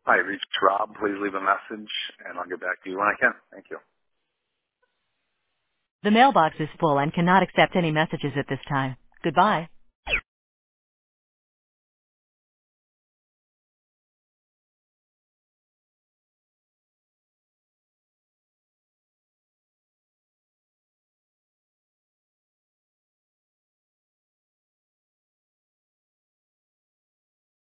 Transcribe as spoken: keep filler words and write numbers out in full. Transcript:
Hi, reached Rob. Please leave a message, and I'll get back to you when I can. Thank you. The mailbox is full and cannot accept any messages at this time. Goodbye.